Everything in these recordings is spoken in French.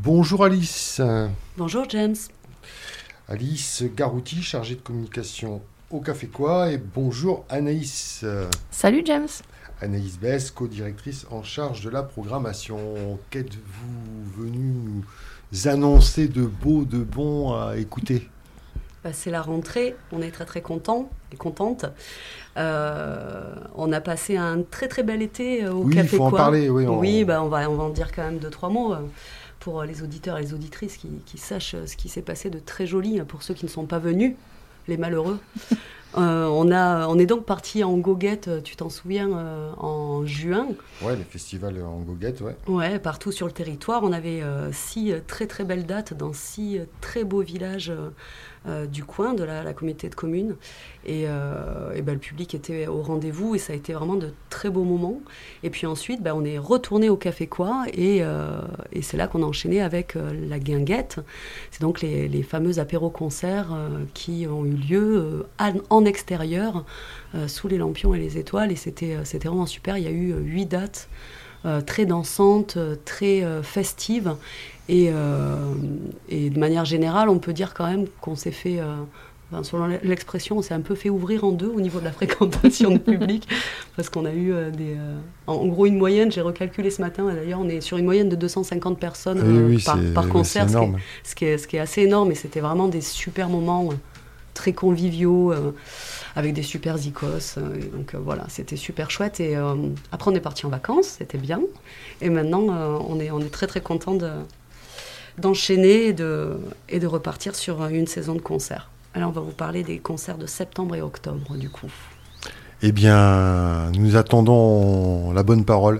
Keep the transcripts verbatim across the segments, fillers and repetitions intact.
Bonjour Alice. Bonjour James. Alice Garouti, chargée de communication au Café Quoi, et bonjour Anaïs. Salut James. Anaïs Bess, co-directrice en charge de la programmation. Qu'êtes-vous venu nous annoncer de beau, de bon à écouter ? Bah, c'est la rentrée, on est très très contents et contentes. Euh, on a passé un très très bel été au oui, Café Quoi. Oui, il faut en parler. Oui, on... oui bah, on, va, on va en dire quand même deux, trois mots pour les auditeurs et les auditrices qui, qui sachent ce qui s'est passé de très joli pour ceux qui ne sont pas venus, les malheureux. Euh, on, a, on est donc parti en goguette, tu t'en souviens, euh, en juin. Ouais, le festival en goguette, ouais. Ouais, partout sur le territoire. On avait euh, six très très belles dates dans six très beaux villages euh, du coin, de la, la communauté de communes. Et, euh, et ben, le public était au rendez-vous et ça a été vraiment de très beaux moments. Et puis ensuite, ben, on est retourné au Café Quoi et, euh, et c'est là qu'on a enchaîné avec euh, la guinguette. C'est donc les, les fameux apéros-concerts euh, qui ont eu lieu euh, en extérieur, euh, sous les lampions et les étoiles, et c'était, euh, c'était vraiment super. Il y a eu euh, huit dates euh, très dansantes, euh, très euh, festives, et, euh, et de manière générale, on peut dire quand même qu'on s'est fait, euh, enfin, selon l'expression, on s'est un peu fait ouvrir en deux au niveau de la fréquentation du public, parce qu'on a eu euh, des... Euh, en, en gros, une moyenne, j'ai recalculé ce matin, d'ailleurs, on est sur une moyenne de deux cent cinquante personnes oui, euh, oui, par, par concert, oui, ce, qui est, ce, qui est, ce qui est assez énorme, et c'était vraiment des super moments... Euh, très conviviaux, euh, avec des super zikos. Euh, donc euh, voilà, c'était super chouette. Et euh, après, on est parti en vacances, c'était bien. Et maintenant, euh, on, est, on est très très content de, d'enchaîner et de, et de repartir sur une saison de concerts. Alors, on va vous parler des concerts de septembre et octobre, du coup. Eh bien, nous attendons la bonne parole.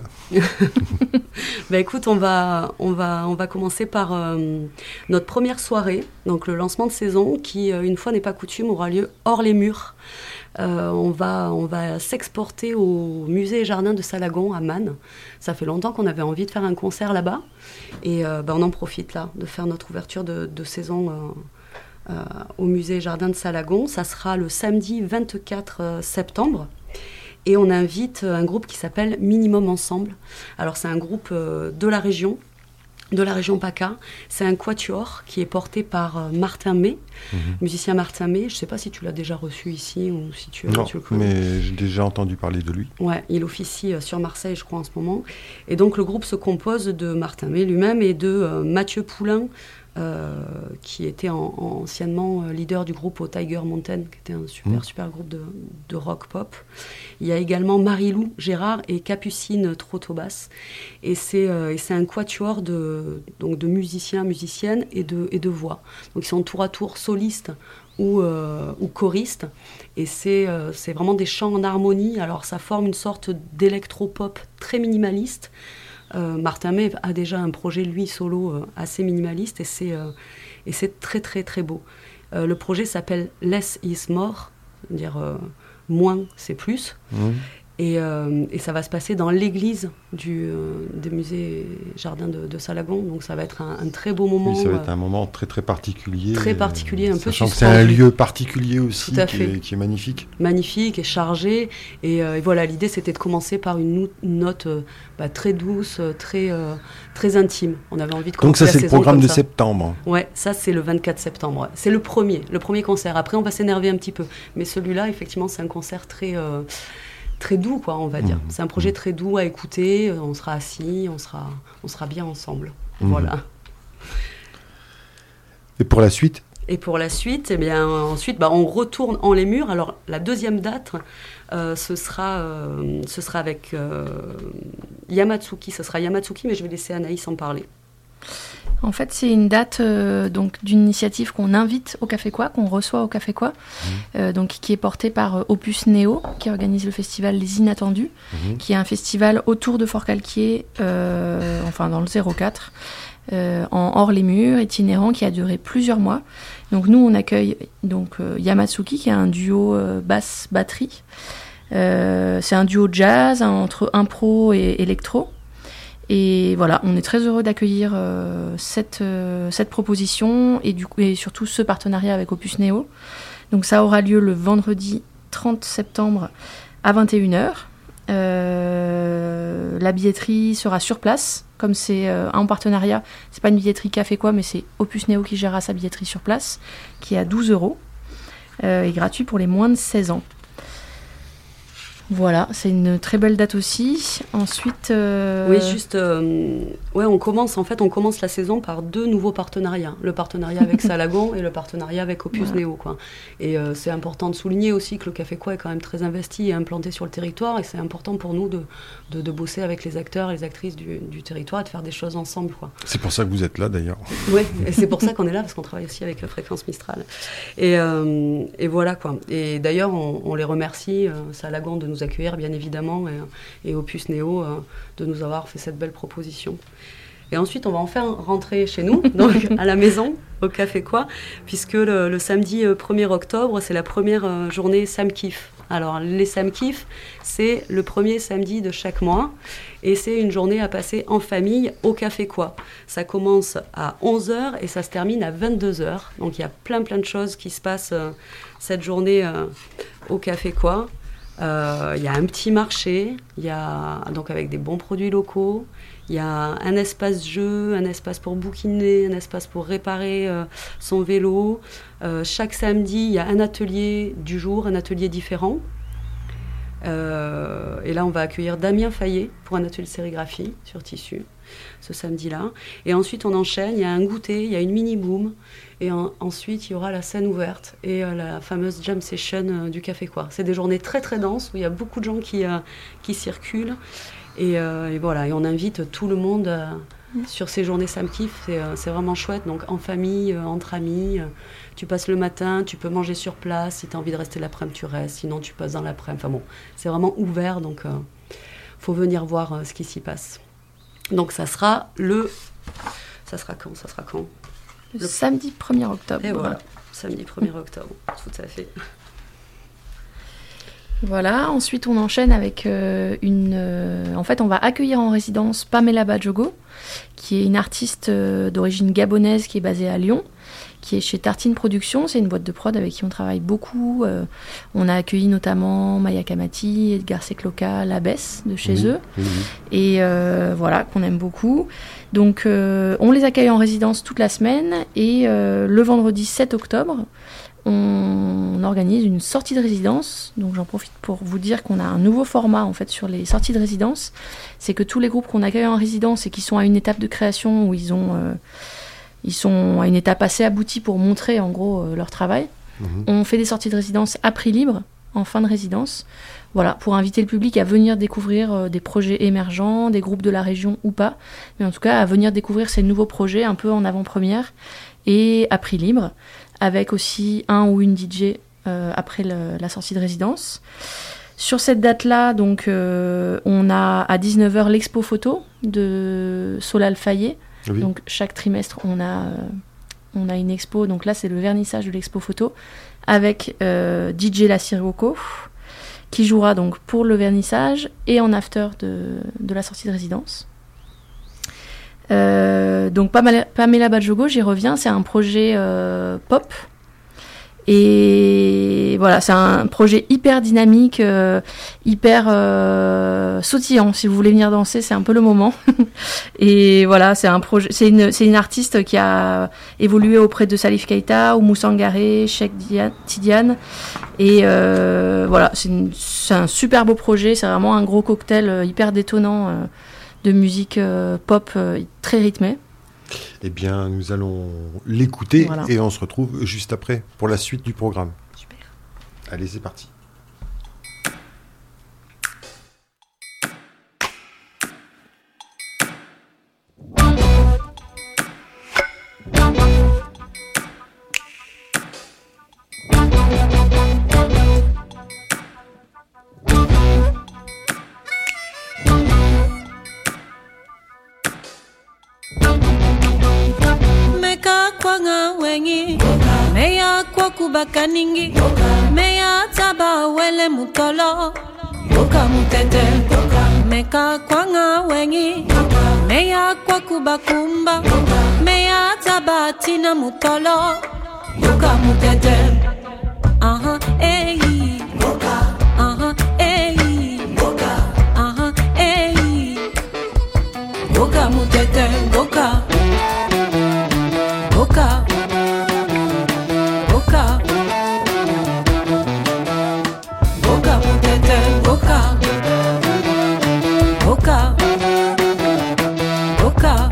Ben écoute, on va, on va, on va commencer par euh, notre première soirée, donc le lancement de saison, qui, euh, une fois n'est pas coutume, aura lieu hors les murs. Euh, on, va, on va s'exporter au musée et jardin de Salagon à Man. Ça fait longtemps qu'on avait envie de faire un concert là-bas. Et euh, ben on en profite là, de faire notre ouverture de, de saison euh, euh, au musée et jardin de Salagon. Ça sera le samedi vingt-quatre septembre. Et on invite un groupe qui s'appelle Minimum Ensemble. Alors c'est un groupe euh, de la région, de la région PACA. C'est un quatuor qui est porté par euh, Martin May, mmh. musicien Martin May. Je ne sais pas si tu l'as déjà reçu ici ou si tu, non, tu le connais. Mais j'ai déjà entendu parler de lui. Ouais, il officie euh, sur Marseille, je crois, en ce moment. Et donc le groupe se compose de Martin May lui-même et de euh, Mathieu Poulain, Euh, qui était en, en, anciennement euh, leader du groupe au Tiger Mountain, qui était un super, mmh. super groupe de, de rock-pop. Il y a également Marie-Lou Gérard et Capucine Trotobas. Et c'est, euh, et c'est un quatuor de, donc de musiciens, musiciennes et de, et de voix. Donc ils sont tour à tour solistes ou, euh, ou choristes. Et c'est, euh, c'est vraiment des chants en harmonie. Alors ça forme une sorte d'électropop très minimaliste. Euh, Martin May a déjà un projet, lui, solo, euh, assez minimaliste, et c'est, euh, et c'est très, très, très beau. Euh, le projet s'appelle Less is More, c'est-à-dire euh, moins, c'est plus. Mmh. Et, euh, et ça va se passer dans l'église du, euh, des musées jardins de, de Salagon, donc ça va être un, un très beau moment. Oui, ça va être un moment très très particulier. Très particulier, un peu suspendu. Sachant que c'est un lieu particulier aussi, qui est, qui est magnifique. Magnifique et chargé. Et, euh, et voilà, l'idée c'était de commencer par une, une note euh, bah, très douce, très, euh, très intime. On avait envie de commencer donc ça la c'est le programme de ça. septembre. Ouais, ça c'est le vingt-quatre septembre. C'est le premier, le premier concert. Après on va s'énerver un petit peu. Mais celui-là, effectivement, c'est un concert très... Euh, très doux, quoi, on va dire. Mmh. C'est un projet très doux à écouter. On sera assis, on sera, on sera bien ensemble. Mmh. Voilà. Et pour la suite ? Et pour la suite, eh bien, ensuite, bah, on retourne en les murs. Alors, la deuxième date, euh, ce sera, euh, ce sera avec euh, Yamatsuki. Ce sera Yamatsuki, mais je vais laisser Anaïs en parler. En fait, c'est une date euh, donc, d'une initiative qu'on invite au Café Quoi, qu'on reçoit au Café Quoi, mmh. euh, donc, qui est portée par euh, Opus Néo, qui organise le festival Les Inattendus, mmh. qui est un festival autour de Forcalquier, euh, enfin dans le zéro quatre, euh, en hors les murs, itinérant, qui a duré plusieurs mois. Donc nous, on accueille donc, euh, Yamatsuki, qui est un duo euh, basse-batterie. Euh, c'est un duo jazz hein, entre impro et électro. Et voilà, on est très heureux d'accueillir euh, cette, euh, cette proposition et, du coup, et surtout ce partenariat avec Opus Néo. Donc ça aura lieu le vendredi trente septembre à vingt et une heures. Euh, la billetterie sera sur place comme c'est euh, en partenariat, c'est pas une billetterie Café Quoi, mais c'est Opus Néo qui gérera sa billetterie sur place, qui est à douze euros euh, et gratuit pour les moins de seize ans. Voilà, c'est une très belle date aussi. Ensuite, euh... oui, juste, euh, ouais, on commence en fait, on commence la saison par deux nouveaux partenariats, le partenariat avec Salagon et le partenariat avec Opus voilà. Néo, quoi. Et euh, c'est important de souligner aussi que le Café Quoi est quand même très investi et implanté sur le territoire, et c'est important pour nous de, de, de bosser avec les acteurs et les actrices du, du territoire et de faire des choses ensemble, quoi. C'est pour ça que vous êtes là d'ailleurs. Oui, et c'est pour ça qu'on est là, parce qu'on travaille aussi avec la Fréquence Mistral. Et, euh, et voilà, quoi. Et d'ailleurs, on, on les remercie, euh, Salagon, de nous accueillir bien évidemment et, et Opus Néo euh, de nous avoir fait cette belle proposition. Et ensuite on va enfin rentrer chez nous, donc à la maison, au Café Quoi, puisque le, le samedi premier octobre c'est la première euh, journée Sam Kiff. Alors les Sam Kiff, c'est le premier samedi de chaque mois et c'est une journée à passer en famille au Café Quoi. Ça commence à onze heures et ça se termine à vingt-deux heures, donc il y a plein plein de choses qui se passent euh, cette journée euh, au Café Quoi. Il euh, y a un petit marché, il y a donc avec des bons produits locaux, il y a un espace jeu, un espace pour bouquiner, un espace pour réparer euh, son vélo. Euh, chaque samedi, il y a un atelier du jour, un atelier différent. Euh, et là, on va accueillir Damien Fayet pour un atelier de sérigraphie sur tissu, ce samedi-là. Et ensuite, on enchaîne, il y a un goûter, il y a une mini-boom. Et en, ensuite, il y aura la scène ouverte et euh, la fameuse jam session euh, du Café Quoi. C'est des journées très très denses où il y a beaucoup de gens qui, euh, qui circulent. Et, euh, et voilà, et on invite tout le monde euh, mmh. sur ces journées Sam Kiff. C'est, euh, c'est vraiment chouette. Donc en famille, euh, entre amis, euh, tu passes le matin, tu peux manger sur place. Si tu as envie de rester l'après-midi, tu restes. Sinon, tu passes dans l'après-midi. Enfin bon, c'est vraiment ouvert. Donc il euh, faut venir voir euh, ce qui s'y passe. Donc ça sera le... Ça sera quand Ça sera quand Le, le samedi premier octobre. Et voilà, samedi premier octobre, tout à fait. Voilà, ensuite on enchaîne avec euh, une... Euh, en fait, on va accueillir en résidence Pamela Badjogo, qui est une artiste euh, d'origine gabonaise qui est basée à Lyon, qui est chez Tartine Productions. C'est une boîte de prod avec qui on travaille beaucoup. Euh, on a accueilli notamment Maya Kamati, Edgar Secloca, Labesse de chez oui, eux. Oui, oui. Et euh, voilà, qu'on aime beaucoup. Donc euh, on les accueille en résidence toute la semaine. Et euh, le vendredi sept octobre, on organise une sortie de résidence. Donc j'en profite pour vous dire qu'on a un nouveau format en fait sur les sorties de résidence. C'est que tous les groupes qu'on accueille en résidence et qui sont à une étape de création où ils ont... Euh, Ils sont à une étape assez aboutie pour montrer en gros euh, leur travail. Mmh. On fait des sorties de résidence à prix libre en fin de résidence, voilà, pour inviter le public à venir découvrir euh, des projets émergents, des groupes de la région ou pas, mais en tout cas à venir découvrir ces nouveaux projets un peu en avant-première et à prix libre, avec aussi un ou une D J euh, après le, la sortie de résidence. Sur cette date-là, donc, euh, on a à dix-neuf heures l'expo photo de Solal Fayet. Oui. Donc chaque trimestre, on a, euh, on a une expo. Donc là, c'est le vernissage de l'expo photo avec euh, D J La Sirocco qui jouera donc pour le vernissage et en after de, de la sortie de résidence. Euh, donc Pamela, Pamela Badjogo, j'y reviens, c'est un projet euh, pop. Et voilà, c'est un projet hyper dynamique, euh, hyper euh, sautillant. Si vous voulez venir danser, c'est un peu le moment. Et voilà, c'est un projet, c'est une, c'est une artiste qui a évolué auprès de Salif Keita, Oumou Sangaré, Cheikh Tidiane. Et euh, voilà, c'est, une, c'est un super beau projet. C'est vraiment un gros cocktail hyper détonnant euh, de musique euh, pop euh, très rythmée. Eh bien, nous allons l'écouter voilà. Et on se retrouve juste après pour la suite du programme. Super. Allez, c'est parti. Bakaningi meya taba wele mutolo yoka mutete meka kwanga wengi meya kwakuba kumba meya taba tina mutolo yoka mutete aha eh yoka aha eh yoka aha eh yoka mutete mutete, boka, boka, boka.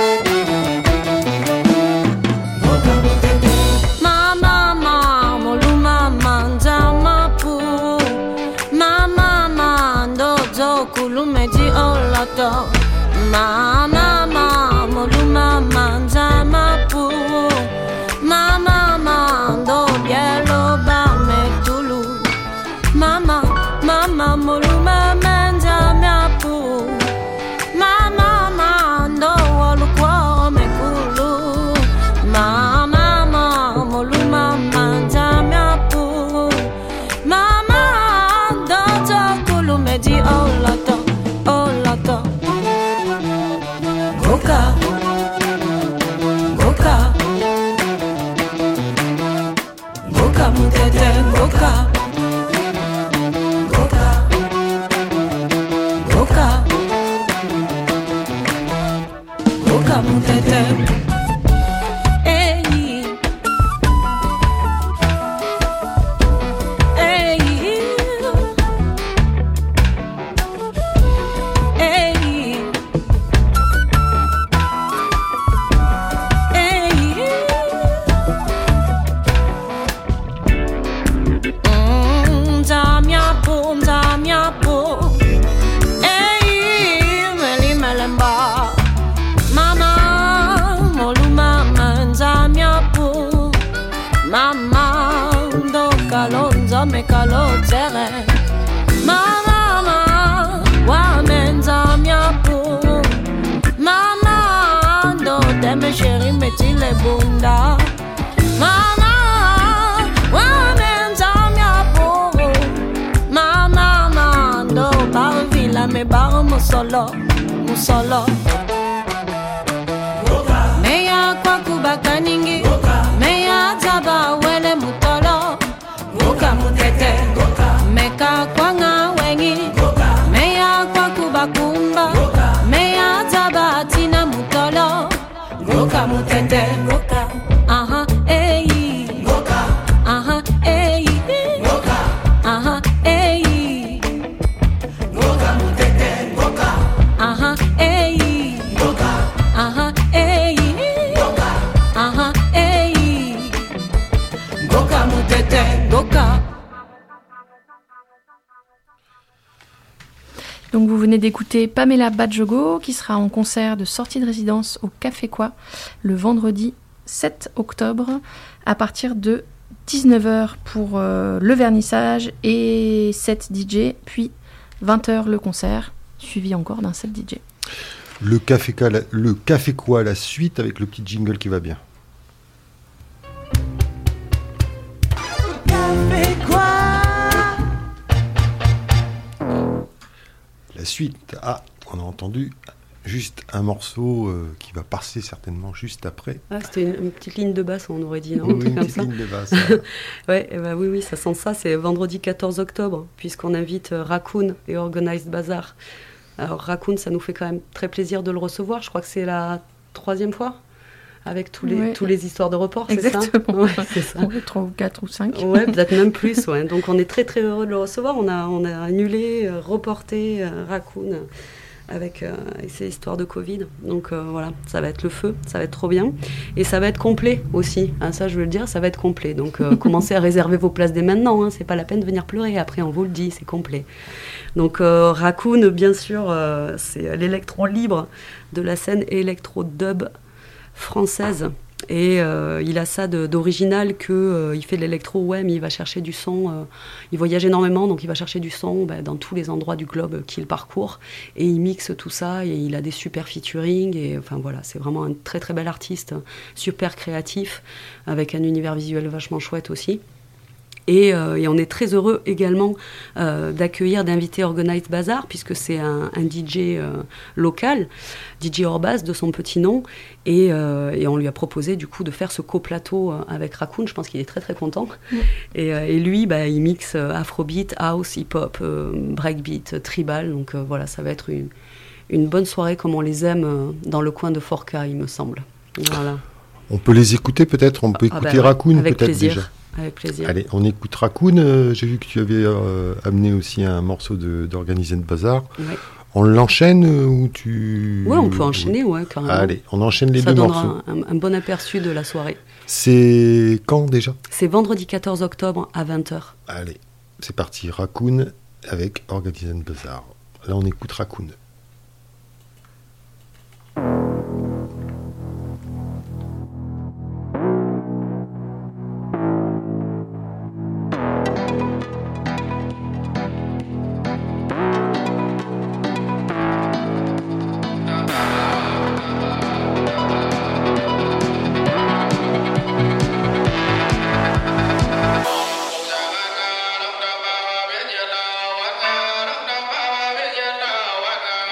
Mama, mama, molu mama, nzama pu. Mama, mama, ndozo kulumeji olato. Mama, mama, molu mama, nzama pu. Mama, mama, ndo bielo ba metulu. Mama, mama, molu mama, nzama pu. Mama, mama, ndo walukwa mekulu. Mama, mama, molu mama, nzama pu. Mama, ndo zokulu meji olato, olato. Boka, boka, boka mutete, boka, boka, boka, boka mutete. Hey, hey, hey. Me kalotere mama wa menza miapu mama ndo deme sheri metile bunda mama wa menza miapu mama ndo bar villa me bar musolo musolo meya kwa kubaka ningi meya zaba wele mutolo boka mutete, meka kwanga wengi, meya kwa kubakumba, meya tabatina mutolo, boka mutete, aha, eyi, aha, eyi, aha, eyi, boka mutete, aha, eyi, aha, eyi, aha, eyi, boka mutete. Donc vous venez d'écouter Pamela Badjogo qui sera en concert de sortie de résidence au Café Quoi le vendredi sept octobre à partir de dix-neuf heures pour euh, le vernissage et sept D J, puis vingt heures le concert, suivi encore d'un set D J. Le Café Quoi, la, le Café Quoi, la suite avec le petit jingle qui va bien. Café Quoi. La suite, ah, on a entendu juste un morceau euh, qui va passer certainement juste après. Ah, c'était une, une petite ligne de basse, on aurait dit, non? Oui, une comme petite ça. ligne de basse. Ouais, eh ben, oui, oui, ça sent ça. C'est vendredi quatorze octobre, puisqu'on invite euh, Raccoon et Organized Bazaar. Alors Raccoon, ça nous fait quand même très plaisir de le recevoir. Je crois que c'est la troisième fois avec tous les, ouais. tous les histoires de report, Exactement. c'est ça? Ouais, c'est ça. Ouais, trois ou quatre ou cinq. Ouais, peut-être même plus. Ouais. Donc on est très très heureux de le recevoir. On a, on a annulé, euh, reporté euh, Raccoon euh, avec, euh, avec ces histoires de Covid. Donc euh, voilà, ça va être le feu, ça va être trop bien. Et ça va être complet aussi. Hein, ça, je veux le dire, ça va être complet. Donc euh, commencez à réserver vos places dès maintenant. Hein. C'est pas la peine de venir pleurer. Après, on vous le dit, c'est complet. Donc euh, Raccoon, bien sûr, euh, c'est l'électron libre de la scène électro-dub française. Et euh, il a ça de, d'original que euh, il fait de l'électro, ouais, mais il va chercher du son. Euh, il voyage énormément, donc il va chercher du son bah, dans tous les endroits du globe qu'il parcourt. Et il mixe tout ça, et il a des super featuring. Et enfin voilà, c'est vraiment un très très bel artiste, super créatif, avec un univers visuel vachement chouette aussi. Et, euh, et on est très heureux également euh, d'accueillir, d'inviter Organized Bazaar, puisque c'est un, un D J euh, local, D J Orbaz de son petit nom, et, euh, et on lui a proposé du coup de faire ce coplateau euh, avec Raccoon. Je pense qu'il est très très content. Mmh. Et, euh, et lui, bah, il mixe euh, Afrobeat, House, Hip-Hop, euh, Breakbeat, Tribal. Donc euh, voilà, ça va être une, une bonne soirée comme on les aime euh, dans le coin de Forca, il me semble. Voilà. On peut les écouter peut-être, on peut ah, écouter bah, Raccoon avec peut-être plaisir. déjà. avec plaisir. Allez, on écoute Raccoon. Euh, j'ai vu que tu avais euh, amené aussi un morceau de, d'Organizen Bazar. Ouais. On l'enchaîne euh, ou tu... Oui, on peut enchaîner, ouais, carrément. Allez, on enchaîne les Ça deux donnera morceaux. un, un bon aperçu de la soirée. C'est quand déjà ? C'est vendredi quatorze octobre à vingt heures. Allez, c'est parti. Raccoon avec Organizen Bazar. Là, on écoute Raccoon. Waka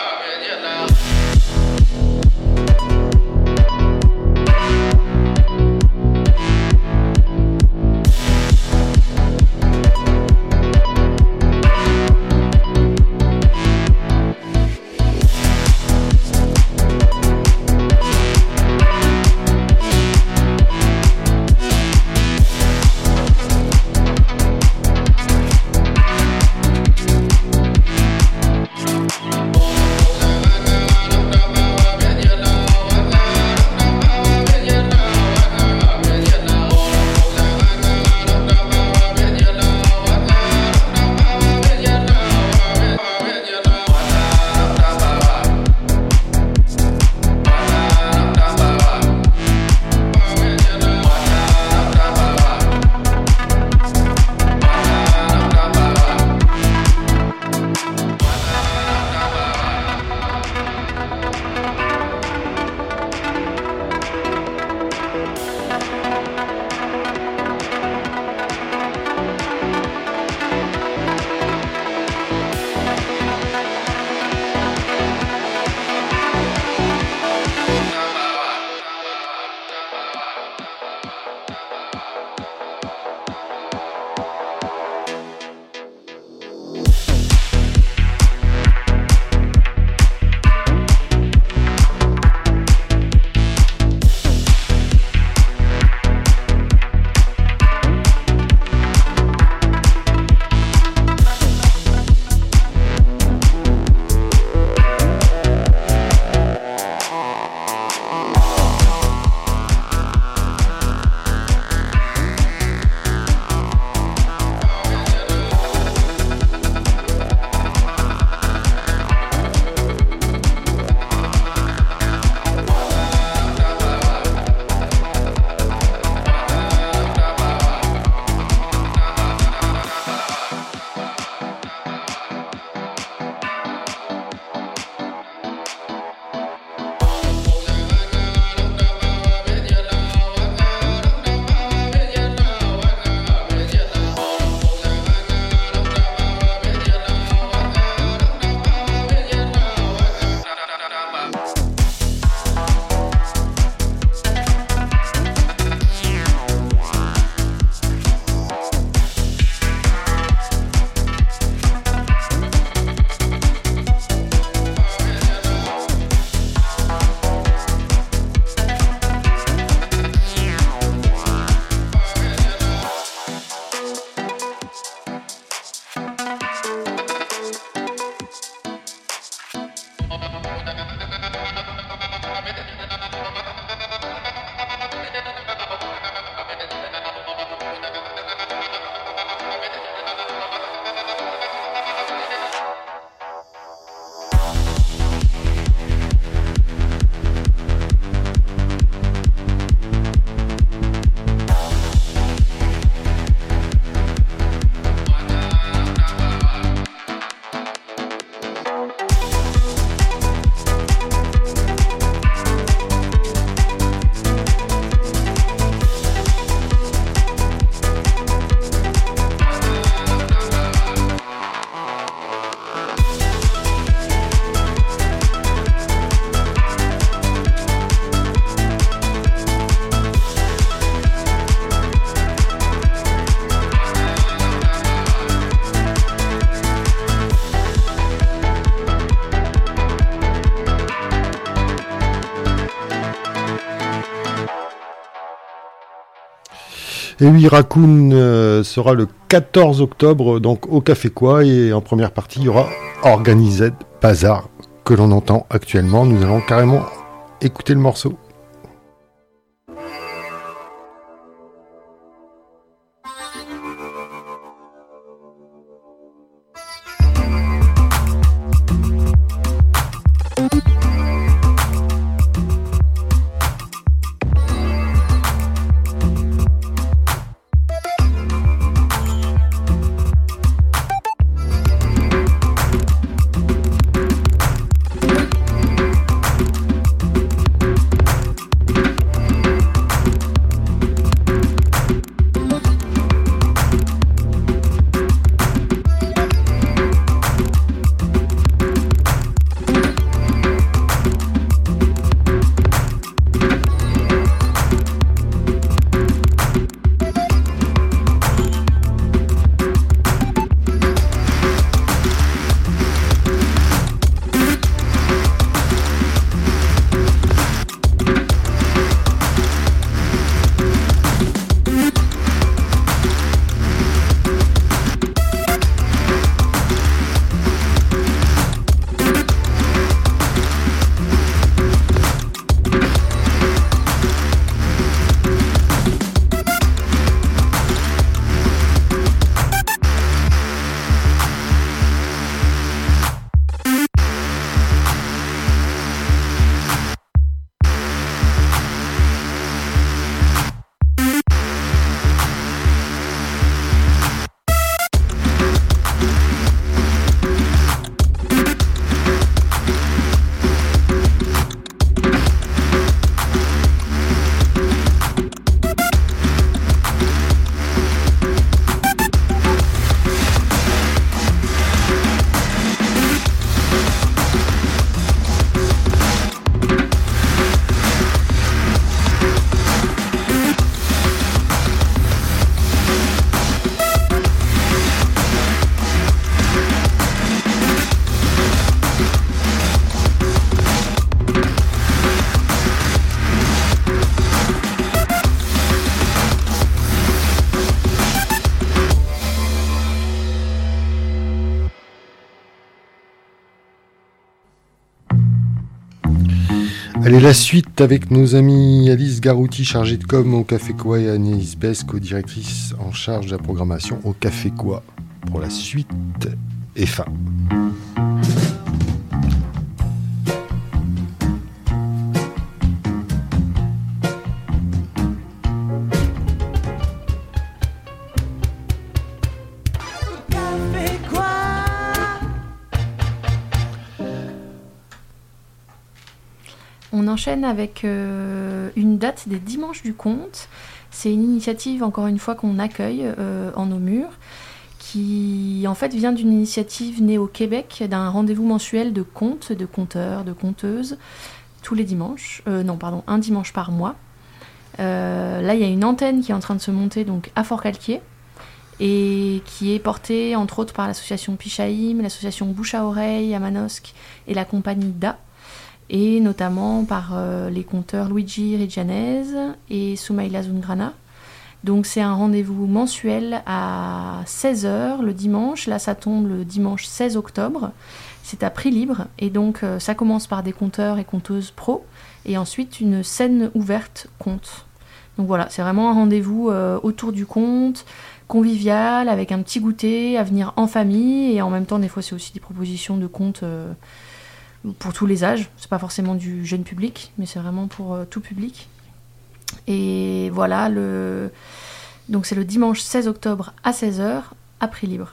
Et oui, Raccoon euh, sera le quatorze octobre donc au Café Quoi, et en première partie il y aura Organized Bazar que l'on entend actuellement. Nous allons carrément écouter le morceau. Allez, la suite avec nos amis Alice Garouti, chargée de com au Café Quoi, et Agnès Besse, co-directrice en charge de la programmation au Café Quoi, pour la suite et fin. On enchaîne avec euh, une date des Dimanches du Conte. C'est une initiative, encore une fois, qu'on accueille euh, en Namur, qui en fait vient d'une initiative née au Québec, d'un rendez-vous mensuel de contes, de conteurs, de conteuses, tous les dimanches, euh, non pardon, un dimanche par mois. Euh, là, il y a une antenne qui est en train de se monter donc à Fort-Calquier, et qui est portée entre autres par l'association Pichaïm, l'association Bouche à Oreille à Manosque et la compagnie D A, et notamment par euh, les conteurs Luigi Rigianese et Soumaïla Zungrana. Donc c'est un rendez-vous mensuel à seize heures le dimanche. Là, ça tombe le dimanche seize octobre. C'est à prix libre, et donc euh, ça commence par des conteurs et conteuses pro, et ensuite une scène ouverte conte. Donc voilà, c'est vraiment un rendez-vous euh, autour du conte, convivial, avec un petit goûter, à venir en famille, et en même temps, des fois, c'est aussi des propositions de contes euh, pour tous les âges. C'est pas forcément du jeune public, mais c'est vraiment pour euh, tout public. Et voilà, le... donc c'est le dimanche seize octobre à seize heures, à prix libre.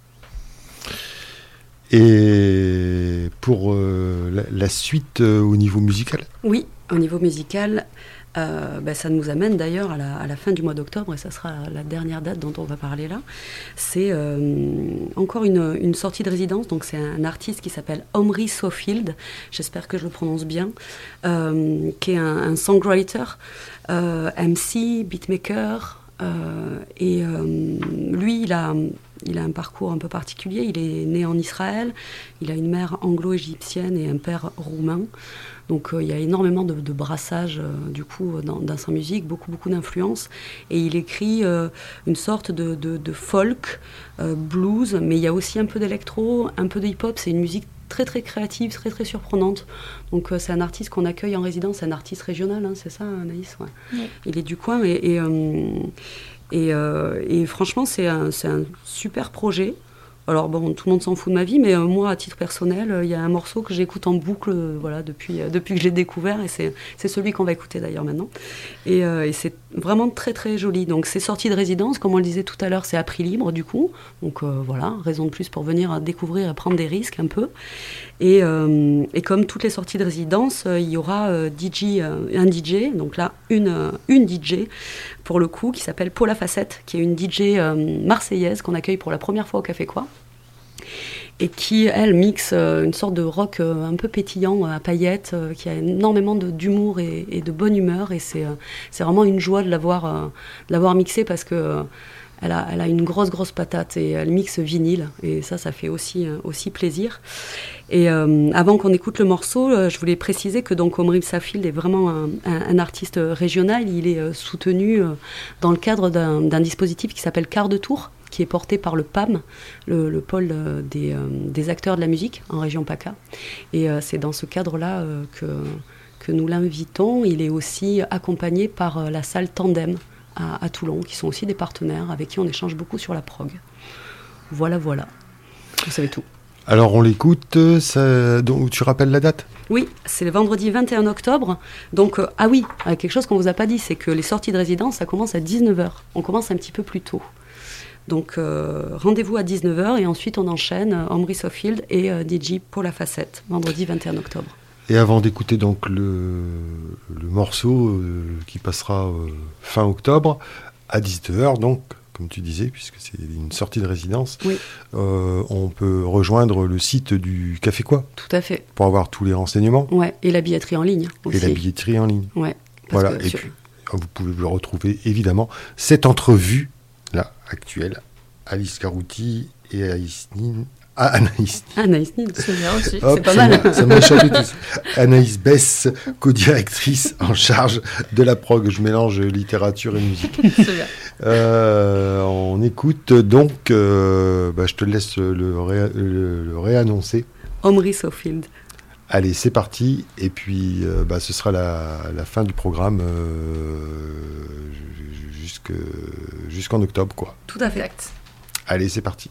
Et pour euh, la, la suite euh, au niveau musical ? Oui, au niveau musical, euh, bah, ça nous amène d'ailleurs à la, à la fin du mois d'octobre, et ça sera la dernière date dont on va parler là. C'est euh, encore une, une sortie de résidence, donc c'est un artiste qui s'appelle Omri Sofield, j'espère que je le prononce bien, euh, qui est un, un songwriter, euh, M C, beatmaker, euh, et euh, lui il a... il a un parcours un peu particulier. Il est né en Israël, il a une mère anglo-égyptienne et un père roumain. Donc euh, il y a énormément de, de brassage euh, du coup dans, dans sa musique, beaucoup beaucoup d'influences. Et il écrit euh, une sorte de, de, de folk, euh, blues, mais il y a aussi un peu d'électro, un peu de hip-hop. C'est une musique très très créative, très très surprenante. Donc euh, c'est un artiste qu'on accueille en résidence, un artiste régional, hein, c'est ça Anaïs, ouais. Oui. Il est du coin et, et, euh, et, euh, et franchement c'est un, c'est un super projet. Alors bon, tout le monde s'en fout de ma vie, mais euh, moi, à titre personnel, il euh, y a un morceau que j'écoute en boucle, euh, voilà, depuis, euh, depuis que j'ai découvert, et c'est, c'est celui qu'on va écouter d'ailleurs maintenant. Et, euh, et c'est vraiment très très joli. Donc c'est sorti de résidence, comme on le disait tout à l'heure, c'est à prix libre du coup. Donc euh, voilà, raison de plus pour venir découvrir et prendre des risques un peu. Et, euh, et comme toutes les sorties de résidence, euh, il y aura euh, D J, euh, un D J, donc là une, euh, une D J pour le coup, qui s'appelle Paula Facette, qui est une D J euh, marseillaise qu'on accueille pour la première fois au Café Quoi. Et qui, elle, mixe euh, une sorte de rock euh, un peu pétillant, à paillettes, euh, qui a énormément de, d'humour et, et de bonne humeur. Et c'est, euh, c'est vraiment une joie de l'avoir, euh, de l'avoir mixée parce que euh, elle a, elle a une grosse, grosse patate et elle mixe vinyle. Et ça, ça fait aussi, euh, aussi plaisir. Et euh, avant qu'on écoute le morceau, euh, je voulais préciser que donc Omri Safield est vraiment un, un, un artiste régional. Il est euh, soutenu euh, dans le cadre d'un, d'un dispositif qui s'appelle Quart de Tour, qui est porté par le P A M, le, le pôle euh, des, euh, des acteurs de la musique en région PACA. Et euh, c'est dans ce cadre-là euh, que, que nous l'invitons. Il est aussi accompagné par euh, la salle Tandem à, à Toulon, qui sont aussi des partenaires avec qui on échange beaucoup sur la prog. Voilà, voilà. Vous savez tout. Alors on l'écoute, ça... donc, tu rappelles la date ? Oui, c'est le vendredi vingt et un octobre. Donc, euh, ah oui, quelque chose qu'on ne vous a pas dit, c'est que les sorties de résidence, ça commence à dix-neuf heures. On commence un petit peu plus tôt. Donc euh, rendez-vous à dix-neuf heures et ensuite on enchaîne euh, Omri Safield et euh, D J Paula Facette, vendredi vingt et un octobre. Et avant d'écouter donc le, le morceau euh, qui passera euh, fin octobre, à dix-neuf heures donc, comme tu disais, puisque c'est une sortie de résidence, oui. euh, on peut rejoindre le site du Café Quoi. Tout à fait. Pour avoir tous les renseignements. Ouais, et la billetterie en ligne aussi. Et la billetterie en ligne. Ouais. Voilà, et sur... puis vous pouvez le retrouver évidemment, cette entrevue là, actuelle, Alice Carouti et Anaïs Nin. Ah, Anaïs Nin. Anaïs Nin, c'est bien aussi, Hop, c'est pas ça mal. M'a, ça m'a échappé tout ça. Anaïs Bess, co-directrice en charge de la prog. Je mélange littérature et musique. C'est bien. Euh, on écoute donc, euh, bah, je te laisse le, ré, le, le réannoncer. Omri Safield. Allez, c'est parti. Et puis, euh, bah, ce sera la, la fin du programme euh, jusque, jusqu'en octobre, quoi. Tout à fait. Exact. Allez, c'est parti.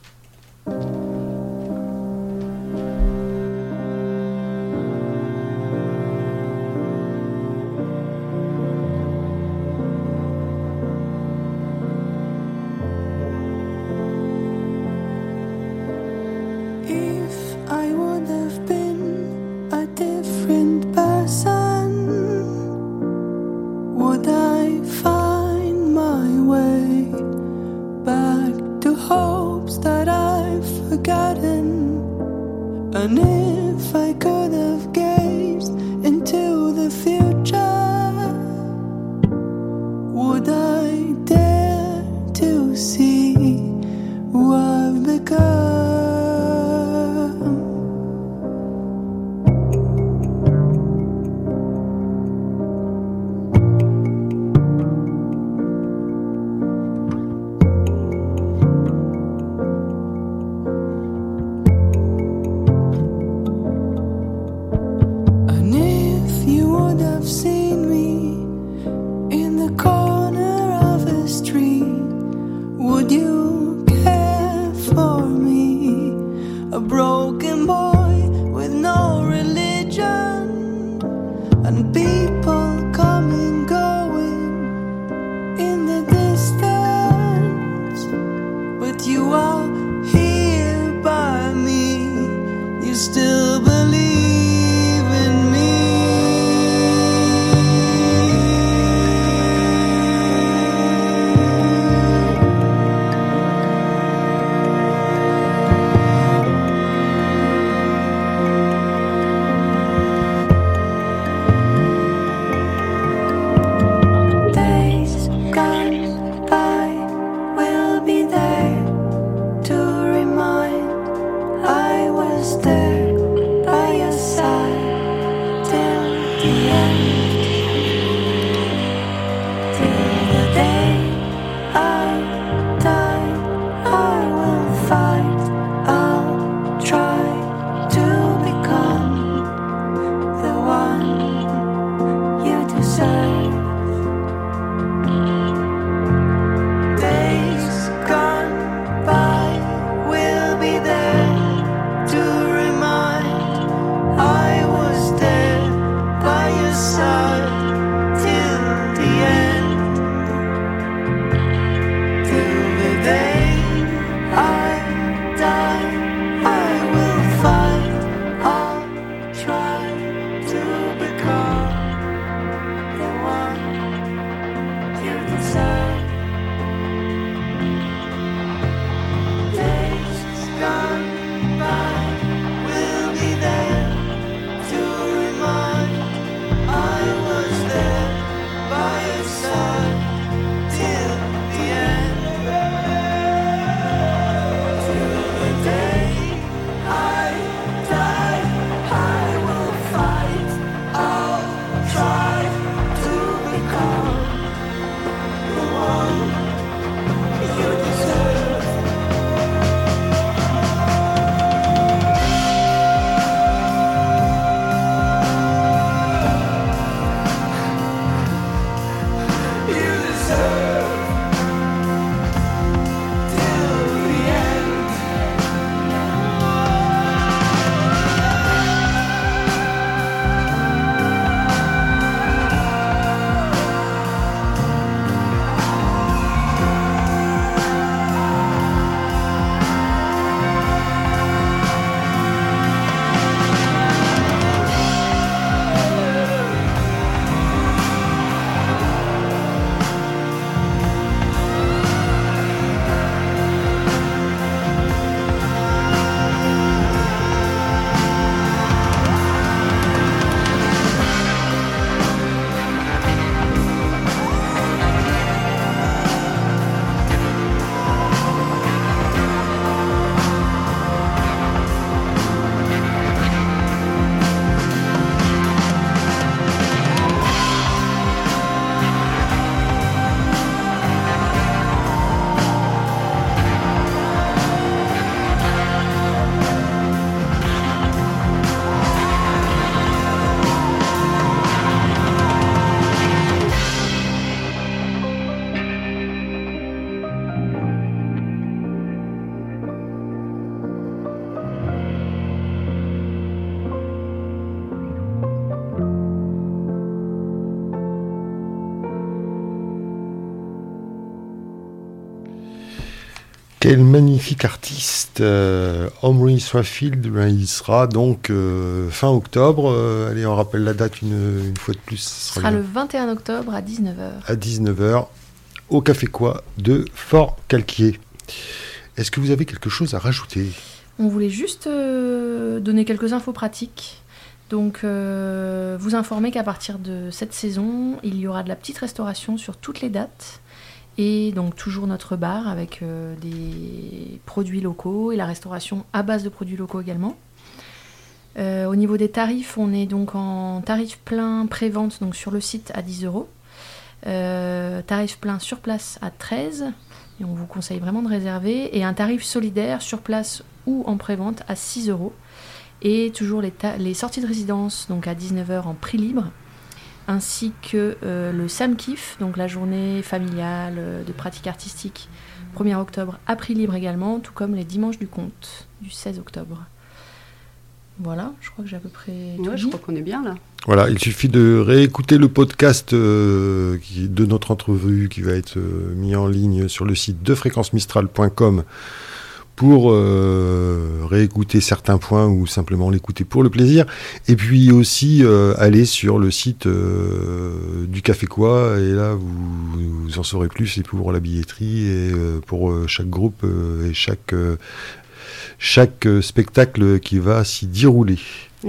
Quel magnifique artiste, euh, Omri Israfil, ben, il sera donc euh, fin octobre. Euh, allez, on rappelle la date une, une fois de plus. Ce sera, sera le vingt et un octobre à dix-neuf heures. À dix-neuf heures, au Café Quoi de Fort-Calquier. Est-ce que vous avez quelque chose à rajouter ? On voulait juste euh, donner quelques infos pratiques. Donc, euh, vous informer qu'à partir de cette saison, il y aura de la petite restauration sur toutes les dates. Et donc toujours notre bar avec euh, des produits locaux et la restauration à base de produits locaux également. Euh, au niveau des tarifs, on est donc en tarif plein pré-vente donc sur le site à dix euros. Euh, tarif plein sur place à treize. Et on vous conseille vraiment de réserver. Et un tarif solidaire sur place ou en pré-vente à six euros. Et toujours les, ta- les sorties de résidence donc à dix-neuf heures en prix libre. Ainsi que euh, le Samkif, donc la journée familiale euh, de pratique artistique, premier octobre, à prix libre également, tout comme les dimanches du conte, du seize octobre. Voilà, je crois que j'ai à peu près tout ouais, dit. Je crois qu'on est bien là. Voilà, il suffit de réécouter le podcast euh, qui, de notre entrevue qui va être euh, mis en ligne sur le site de fréquence mistral point com pour euh, réécouter certains points ou simplement l'écouter pour le plaisir. Et puis aussi euh, aller sur le site euh, du Café Quoi, et là vous, vous en saurez plus, et pour la billetterie et euh, pour euh, chaque groupe euh, et chaque, euh, chaque spectacle qui va s'y dérouler. Mmh.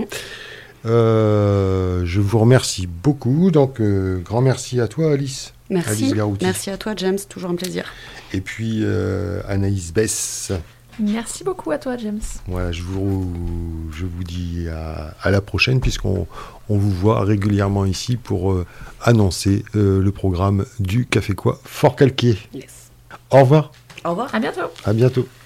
Euh, je vous remercie beaucoup, donc euh, grand merci à toi Alice. Merci, merci à toi James, toujours un plaisir. Et puis euh, Anaïs Bess. Merci beaucoup à toi, James. Voilà, je vous, je vous dis à, à la prochaine, puisqu'on on vous voit régulièrement ici pour euh, annoncer euh, le programme du Café Quoi Fort-Calquier. Yes. Au revoir. Au revoir. À bientôt. À bientôt.